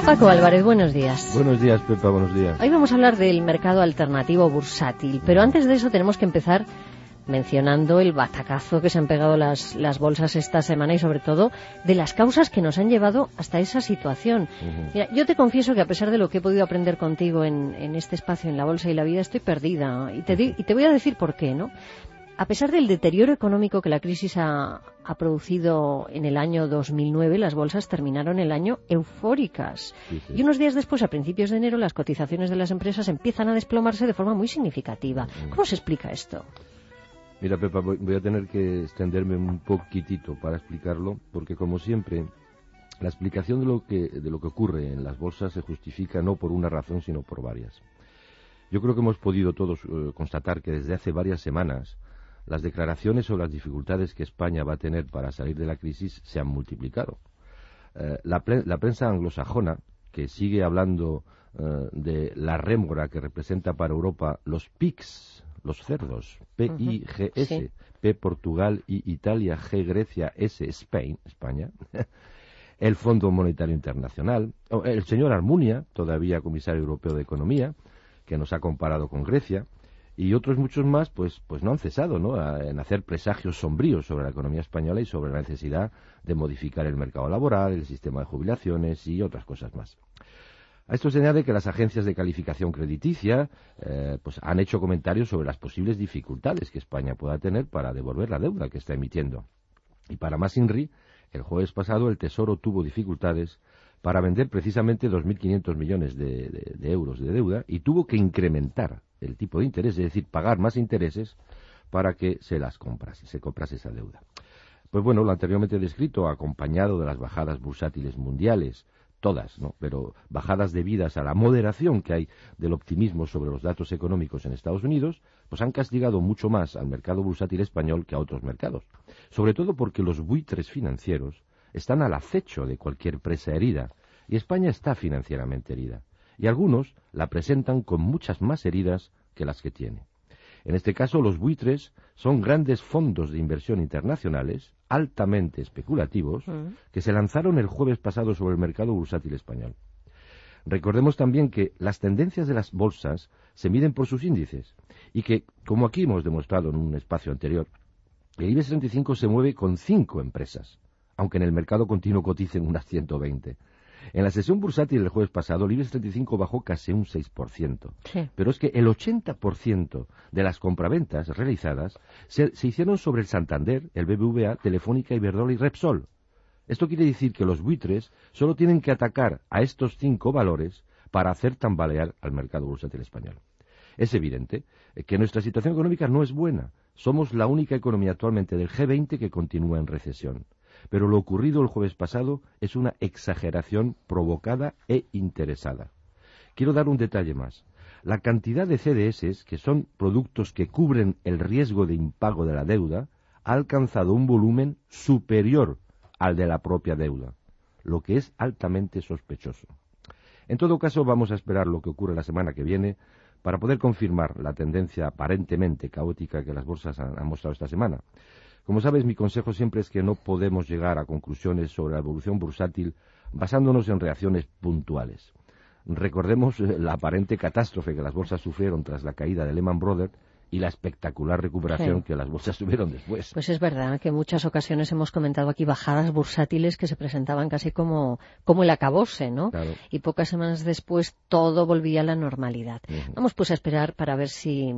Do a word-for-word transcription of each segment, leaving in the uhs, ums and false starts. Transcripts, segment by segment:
Paco Álvarez, buenos días. Buenos días, Pepa, buenos días. Hoy vamos a hablar del mercado alternativo bursátil, pero antes de eso tenemos que empezar mencionando el batacazo que se han pegado las, las bolsas esta semana y sobre todo de las causas que nos han llevado hasta esa situación. Uh-huh. Mira, yo te confieso que a pesar de lo que he podido aprender contigo en, en este espacio, en la bolsa y la vida, estoy perdida y te, di, y te voy a decir por qué, ¿no? A pesar del deterioro económico que la crisis ha, ha producido en el año dos mil nueve, las bolsas terminaron el año eufóricas. Sí, sí. Y unos días después, a principios de enero, las cotizaciones de las empresas empiezan a desplomarse de forma muy significativa. ¿Cómo se explica esto? Mira, Pepa, voy a tener que extenderme un poquitito para explicarlo, porque como siempre, la explicación de lo que, de lo que ocurre en las bolsas se justifica no por una razón, sino por varias. Yo creo que hemos podido todos eh, constatar que desde hace varias semanas las declaraciones sobre las dificultades que España va a tener para salir de la crisis se han multiplicado. Eh, la, la prensa anglosajona, que sigue hablando eh, de la rémora que representa para Europa los P I Cs, los cerdos, P I G S, sí. P Portugal, I Italia, G Grecia, S Spain, España, el Fondo Monetario Internacional, el señor Almunia, todavía comisario europeo de Economía, que nos ha comparado con Grecia, y otros muchos más, pues, pues no han cesado, ¿no?, a, en hacer presagios sombríos sobre la economía española y sobre la necesidad de modificar el mercado laboral, el sistema de jubilaciones y otras cosas más. A esto se añade que las agencias de calificación crediticia eh, pues han hecho comentarios sobre las posibles dificultades que España pueda tener para devolver la deuda que está emitiendo. Y para más inri, el jueves pasado el Tesoro tuvo dificultades para vender precisamente dos mil quinientos millones de, de, de euros de deuda y tuvo que incrementar el tipo de interés, es decir, pagar más intereses para que se las comprase, se comprase esa deuda. Pues bueno, lo anteriormente descrito, acompañado de las bajadas bursátiles mundiales, todas, ¿no?, pero bajadas debidas a la moderación que hay del optimismo sobre los datos económicos en Estados Unidos, pues han castigado mucho más al mercado bursátil español que a otros mercados. Sobre todo porque los buitres financieros están al acecho de cualquier presa herida, y España está financieramente herida, y algunos la presentan con muchas más heridas que las que tiene. En este caso, los buitres son grandes fondos de inversión internacionales, altamente especulativos, que se lanzaron el jueves pasado sobre el mercado bursátil español. Recordemos también que las tendencias de las bolsas se miden por sus índices, y que, como aquí hemos demostrado en un espacio anterior, el IBEX treinta y cinco se mueve con cinco empresas, aunque en el mercado continuo coticen unas ciento veinte. En la sesión bursátil del jueves pasado, el IBEX treinta y cinco bajó casi un seis por ciento. Sí. Pero es que el ochenta por ciento de las compraventas realizadas se, se hicieron sobre el Santander, el B B V A, Telefónica, Iberdrola y Repsol. Esto quiere decir que los buitres solo tienen que atacar a estos cinco valores para hacer tambalear al mercado bursátil español. Es evidente que nuestra situación económica no es buena. Somos la única economía actualmente del G veinte que continúa en recesión. Pero lo ocurrido el jueves pasado es una exageración provocada e interesada. Quiero dar un detalle más. La cantidad de C D S, que son productos que cubren el riesgo de impago de la deuda, ha alcanzado un volumen superior al de la propia deuda, lo que es altamente sospechoso. En todo caso, vamos a esperar lo que ocurre la semana que viene para poder confirmar la tendencia aparentemente caótica que las bolsas han, han mostrado esta semana. Como sabes, mi consejo siempre es que no podemos llegar a conclusiones sobre la evolución bursátil basándonos en reacciones puntuales. Recordemos la aparente catástrofe que las bolsas sufrieron tras la caída de Lehman Brothers y la espectacular recuperación sí. que las bolsas tuvieron después. Pues es verdad que en muchas ocasiones hemos comentado aquí bajadas bursátiles que se presentaban casi como, como el acabose, ¿no? Claro. Y pocas semanas después todo volvía a la normalidad. Uh-huh. Vamos pues a esperar para ver si...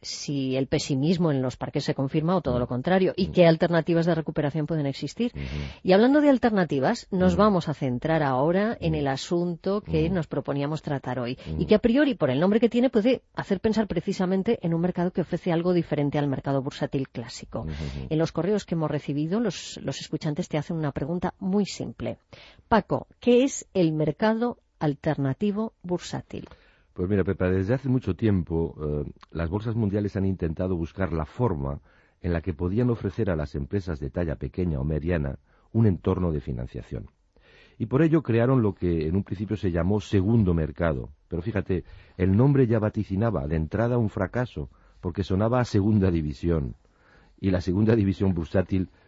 si el pesimismo en los parques se confirma o todo lo contrario, y qué alternativas de recuperación pueden existir. Uh-huh. Y hablando de alternativas, nos uh-huh. vamos a centrar ahora en el asunto que uh-huh. nos proponíamos tratar hoy, uh-huh. y que a priori, por el nombre que tiene, puede hacer pensar precisamente en un mercado que ofrece algo diferente al mercado bursátil clásico. Uh-huh. En los correos que hemos recibido, los, los escuchantes te hacen una pregunta muy simple. Paco, ¿qué es el mercado alternativo bursátil? Pues mira, Pepa, desde hace mucho tiempo eh, las bolsas mundiales han intentado buscar la forma en la que podían ofrecer a las empresas de talla pequeña o mediana un entorno de financiación. Y por ello crearon lo que en un principio se llamó segundo mercado. Pero fíjate, el nombre ya vaticinaba de entrada un fracaso, porque sonaba a segunda división. Y la segunda división bursátil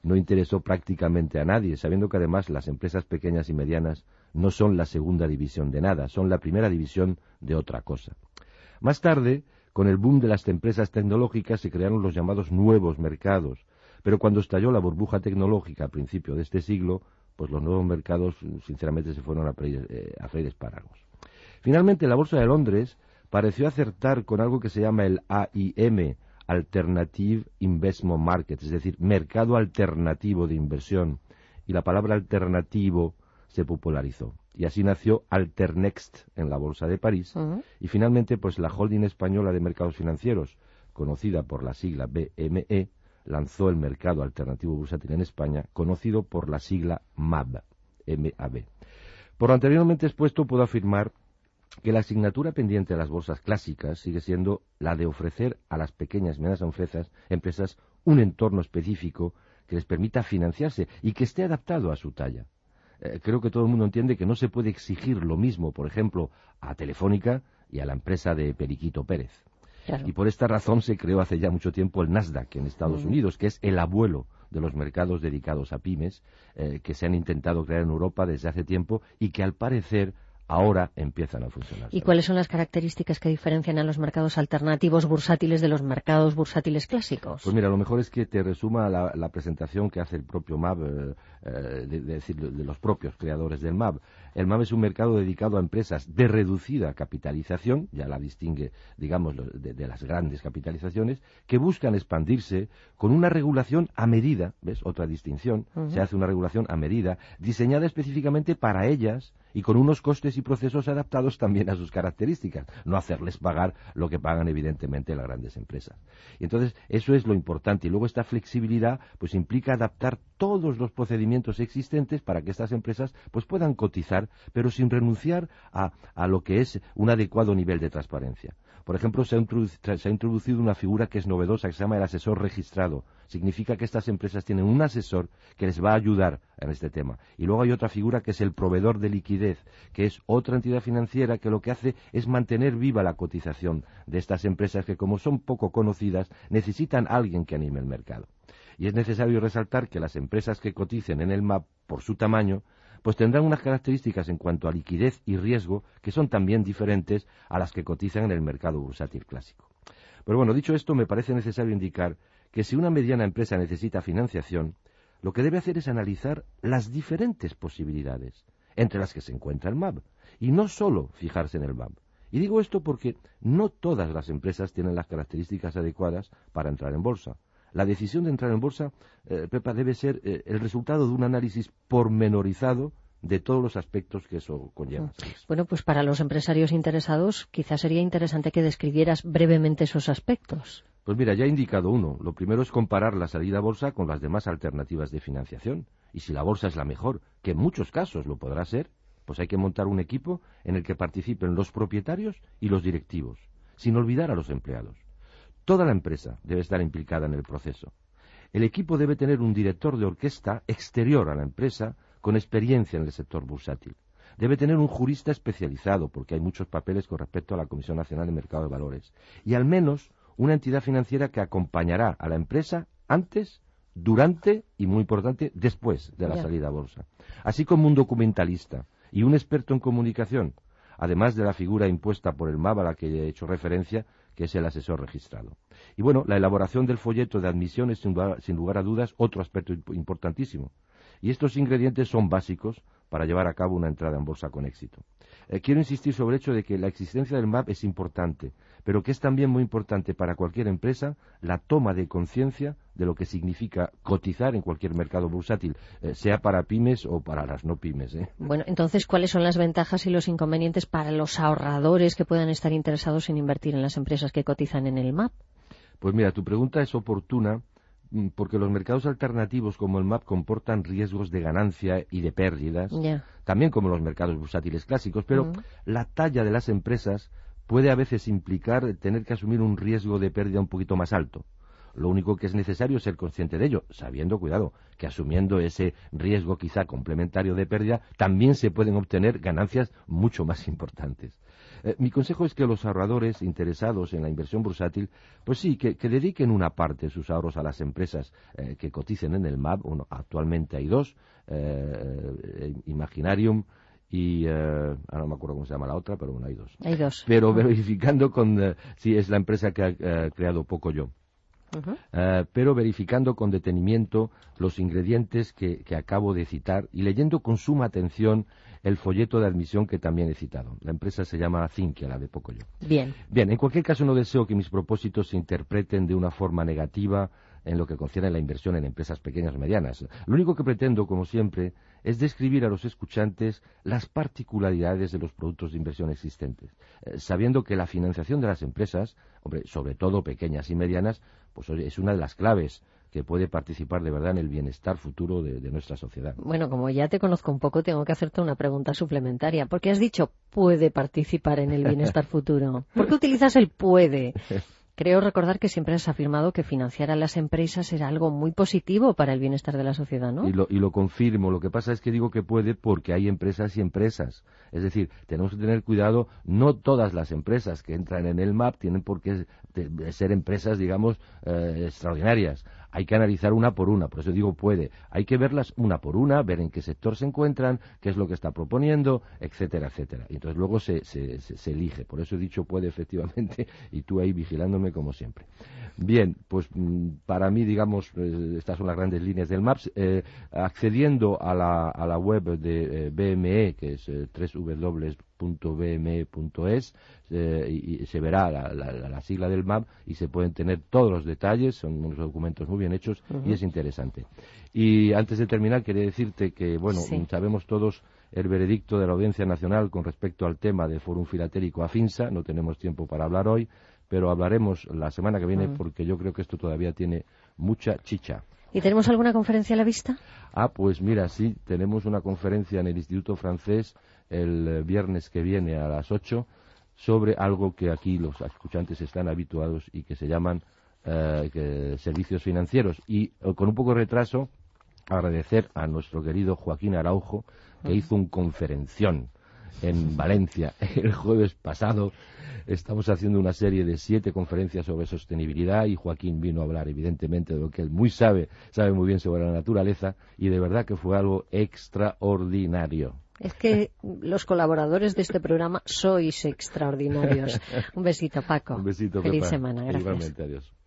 no interesó prácticamente a nadie, sabiendo que además las empresas pequeñas y medianas no son la segunda división de nada, son la primera división de otra cosa. Más tarde, con el boom de las empresas tecnológicas se crearon los llamados nuevos mercados, pero cuando estalló la burbuja tecnológica a principio de este siglo, pues los nuevos mercados sinceramente se fueron a freír, eh, a freír espárragos. Finalmente la Bolsa de Londres pareció acertar con algo que se llama el A I M, Alternative Investment Market, es decir, mercado alternativo de inversión, y la palabra alternativo se popularizó. Y así nació Alternext en la Bolsa de París, uh-huh. y finalmente pues la holding española de mercados financieros, conocida por la sigla B M E, lanzó el mercado alternativo bursátil en España, conocido por la sigla M A B, M A B. Por lo anteriormente expuesto, puedo afirmar que la asignatura pendiente de las bolsas clásicas sigue siendo la de ofrecer a las pequeñas y medianas empresas, empresas un entorno específico que les permita financiarse y que esté adaptado a su talla. Eh, creo que todo el mundo entiende que no se puede exigir lo mismo, por ejemplo, a Telefónica y a la empresa de Periquito Pérez. Claro. Y por esta razón se creó hace ya mucho tiempo el Nasdaq en Estados mm. Unidos, que es el abuelo de los mercados dedicados a pymes, eh, que se han intentado crear en Europa desde hace tiempo y que al parecer ahora empiezan a funcionar. ¿Y cuáles son las características que diferencian a los mercados alternativos bursátiles de los mercados bursátiles clásicos? Pues mira, lo mejor es que te resuma la, la presentación que hace el propio M A B, eh, de, de, decir, de los propios creadores del M A B. El M A B es un mercado dedicado a empresas de reducida capitalización, ya la distingue, digamos, de, de las grandes capitalizaciones, que buscan expandirse con una regulación a medida, ¿ves? Otra distinción, uh-huh. se hace una regulación a medida, diseñada específicamente para ellas y con unos costes y procesos adaptados también a sus características, no hacerles pagar lo que pagan evidentemente las grandes empresas. Y entonces eso es lo importante, y luego esta flexibilidad pues implica adaptar todos los procedimientos existentes para que estas empresas pues puedan cotizar, pero sin renunciar a, a lo que es un adecuado nivel de transparencia. Por ejemplo, se ha, introducido, se ha introducido una figura que es novedosa, que se llama el asesor registrado. Significa que estas empresas tienen un asesor que les va a ayudar en este tema. Y luego hay otra figura que es el proveedor de liquidez, que es otra entidad financiera que lo que hace es mantener viva la cotización de estas empresas que, como son poco conocidas, necesitan a alguien que anime el mercado. Y es necesario resaltar que las empresas que coticen en el M A B, por su tamaño, pues tendrán unas características en cuanto a liquidez y riesgo que son también diferentes a las que cotizan en el mercado bursátil clásico. Pero bueno, dicho esto, me parece necesario indicar que si una mediana empresa necesita financiación, lo que debe hacer es analizar las diferentes posibilidades entre las que se encuentra el M A B, y no solo fijarse en el M A B. Y digo esto porque no todas las empresas tienen las características adecuadas para entrar en bolsa. La decisión de entrar en bolsa, eh, Pepa, debe ser eh, el resultado de un análisis pormenorizado de todos los aspectos que eso conlleva. Bueno, pues para los empresarios interesados quizás sería interesante que describieras brevemente esos aspectos. Pues mira, ya he indicado uno. Lo primero es comparar la salida a bolsa con las demás alternativas de financiación. Y si la bolsa es la mejor, que en muchos casos lo podrá ser, pues hay que montar un equipo en el que participen los propietarios y los directivos, sin olvidar a los empleados. Toda la empresa debe estar implicada en el proceso. El equipo debe tener un director de orquesta exterior a la empresa con experiencia en el sector bursátil. Debe tener un jurista especializado, porque hay muchos papeles con respecto a la Comisión Nacional de Mercado de Valores. Y al menos una entidad financiera que acompañará a la empresa antes, durante y, muy importante, después de la salida a bolsa. Así como un documentalista y un experto en comunicación, además de la figura impuesta por el M A B a la que he hecho referencia, que es el asesor registrado. Y bueno, la elaboración del folleto de admisión es, sin lugar, sin lugar a dudas, otro aspecto importantísimo. Y estos ingredientes son básicos para llevar a cabo una entrada en bolsa con éxito. Eh, quiero insistir sobre el hecho de que la existencia del M A B es importante, pero que es también muy importante para cualquier empresa la toma de conciencia de lo que significa cotizar en cualquier mercado bursátil, eh, sea para pymes o para las no pymes. ¿eh? Bueno, entonces, ¿cuáles son las ventajas y los inconvenientes para los ahorradores que puedan estar interesados en invertir en las empresas que cotizan en el M A B? Pues mira, tu pregunta es oportuna porque los mercados alternativos como el M A B comportan riesgos de ganancia y de pérdidas, yeah. también como los mercados bursátiles clásicos, pero uh-huh. la talla de las empresas puede a veces implicar tener que asumir un riesgo de pérdida un poquito más alto. Lo único que es necesario es ser consciente de ello, sabiendo, cuidado, que asumiendo ese riesgo quizá complementario de pérdida, también se pueden obtener ganancias mucho más importantes. Eh, mi consejo es que los ahorradores interesados en la inversión bursátil, pues sí, que, que dediquen una parte de sus ahorros a las empresas eh, que coticen en el M A B. Bueno, actualmente hay dos, eh, Imaginarium y, eh, ahora no me acuerdo cómo se llama la otra, pero bueno, hay dos. Hay dos. Pero verificando con, eh, si es la empresa que ha eh, creado Pocoyo. Uh-huh. Uh, pero verificando con detenimiento los ingredientes que, que acabo de citar y leyendo con suma atención el folleto de admisión que también he citado. La empresa se llama Zinquia, la de Pocoyo. Bien. Bien, en cualquier caso no deseo que mis propósitos se interpreten de una forma negativa en lo que concierne a la inversión en empresas pequeñas o medianas. Lo único que pretendo, como siempre, es describir a los escuchantes las particularidades de los productos de inversión existentes, eh, sabiendo que la financiación de las empresas, hombre, sobre todo pequeñas y medianas, pues es una de las claves que puede participar de verdad en el bienestar futuro de, de nuestra sociedad. Bueno, como ya te conozco un poco, tengo que hacerte una pregunta suplementaria. ¿Por qué has dicho puede participar en el bienestar futuro? ¿Por qué utilizas el puede? Creo recordar que siempre has afirmado que financiar a las empresas era algo muy positivo para el bienestar de la sociedad, ¿no? Y lo, y lo confirmo. Lo que pasa es que digo que puede porque hay empresas y empresas. Es decir, tenemos que tener cuidado. No todas las empresas que entran en el M A B tienen por qué ser empresas, digamos, eh, extraordinarias. Hay que analizar una por una, por eso digo puede. Hay que verlas una por una, ver en qué sector se encuentran, qué es lo que está proponiendo, etcétera, etcétera. Y entonces luego se, se, se, se elige. Por eso he dicho puede, efectivamente, y tú ahí vigilándome como siempre. Bien, pues para mí, digamos, eh, estas son las grandes líneas del M A B. Eh, accediendo a la, a la web de eh, B M E, que es eh, doble u doble u doble u punto b m e punto es, eh, y, y se verá la, la, la sigla del M A B y se pueden tener todos los detalles. Son unos documentos muy bien hechos. Uh-huh. Y es interesante. Y antes de terminar, quería decirte que, bueno, sí. sabemos todos el veredicto de la Audiencia Nacional con respecto al tema del Fórum Filatérico AFINSA. No tenemos tiempo para hablar hoy, pero hablaremos la semana que viene uh-huh. porque yo creo que esto todavía tiene mucha chicha. ¿Y tenemos alguna conferencia a la vista? Ah, pues mira, sí, tenemos una conferencia en el Instituto Francés el viernes que viene a las ocho sobre algo que aquí los escuchantes están habituados y que se llaman eh, que, servicios financieros. Y eh, con un poco de retraso, agradecer a nuestro querido Joaquín Araujo, que uh-huh. hizo un conferención en Valencia el jueves pasado. Estamos haciendo una serie de siete conferencias sobre sostenibilidad y Joaquín vino a hablar evidentemente de lo que él muy sabe, sabe muy bien sobre la naturaleza, y de verdad que fue algo extraordinario. Es que los colaboradores de este programa sois extraordinarios. Un besito, Paco. Un besito, Feliz Pepa. semana, gracias. Igualmente, adiós.